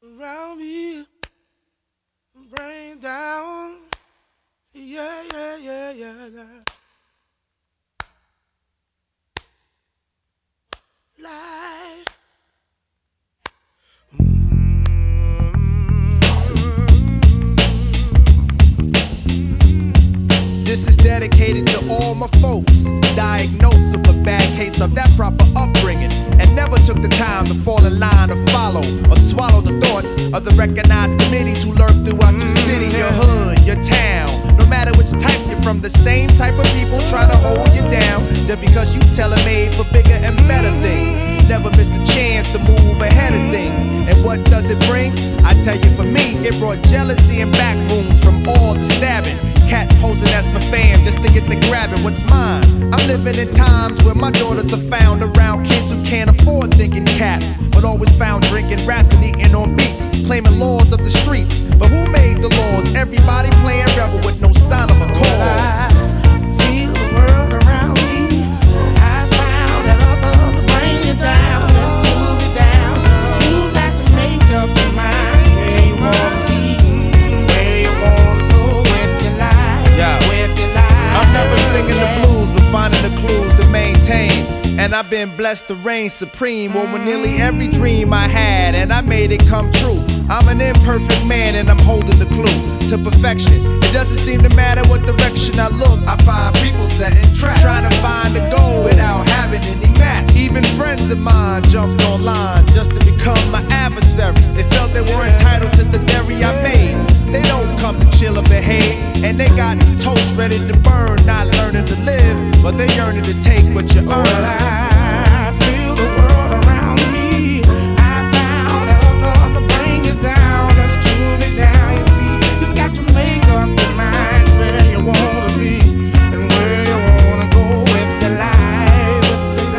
around me, brain down, yeah, yeah, yeah, yeah, yeah. Life. This is dedicated to all my folks diagnosed with a bad case of that proper upbringing and never took the time to fall in line or follow or swallow the thoughts of the recognized committees who lurk throughout your city, your hood, your town. No matter which type you're from, the same type of people trying to hold you down just because you tailor-made for bigger and better things. Never missed a chance to move ahead of things. And what does it bring? I tell you, for me, it brought jealousy and back rooms from all the stabbing. Cats posing as my fam just to get the grabbing what's mine. I'm living in times where my daughters are found around kids who can't afford thinking caps, but always found drinking raps and eating on beats, claiming laws of the streets. But who made the laws? Everybody playing rebel with no sign of a cause. Feel the world around me. I found that others bring you down. Let's move it down. You got to make up your mind where you wanna be, where you wanna go with your life. Yeah. With your life. I'm never singing the blues, but finding the clues to maintain. And I've been blessed to reign supreme over nearly every dream I had, and I made it come true. I'm an imperfect man and I'm holding the clue to perfection. It doesn't seem to matter what direction I look. I find people setting traps, trying to find the goal without having any maps. Even friends of mine jumped online just to become my adversary. They felt they were entitled to the dairy I made. They don't come to chill or behave, and they got toast ready to burn, not learning to live, but they yearning to take what you earn. Well, I feel the world around me. I found that others will bring you down. Let's move it down. You see, you got to make up your mind where you wanna be and where you wanna go with your life, with your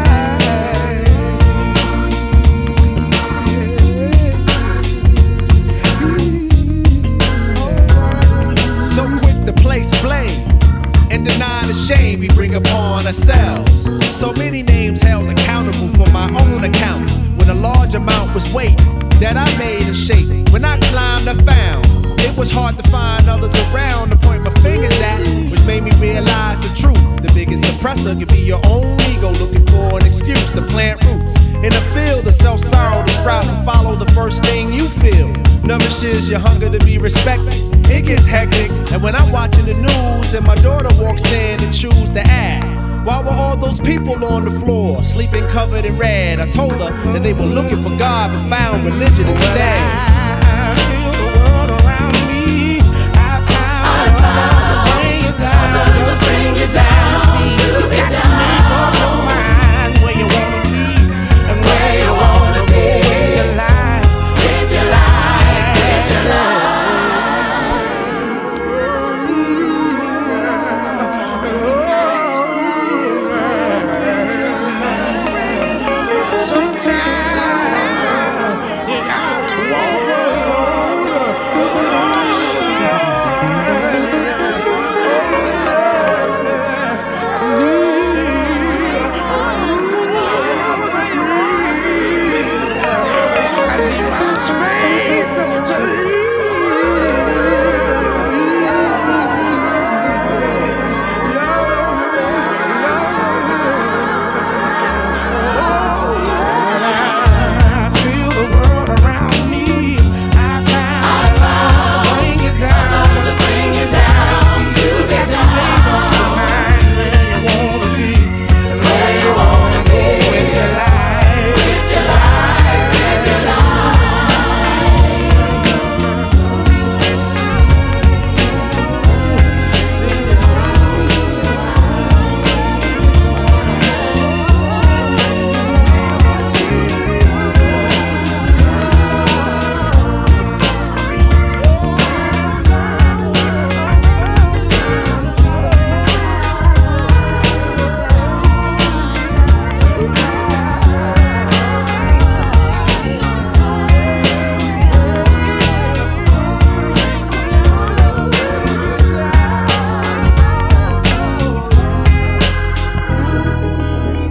life. So quick to place blame and deny the shame we bring upon ourselves. So many names held accountable for my own account, when a large amount was weight that I made and shaped. When I climbed, I found it was hard to find others around to point my fingers at, which made me realize the truth. The biggest suppressor could be your own ego, looking for an excuse to plant roots in a field of self-sorrow to sprout and follow the first thing you feel. Nourishes your hunger to be respected. It gets hectic, and when I'm watching the news and my daughter walks in and chooses to ask, why were all those people on the floor, sleeping covered in red? I told her that they were looking for God but found religion instead.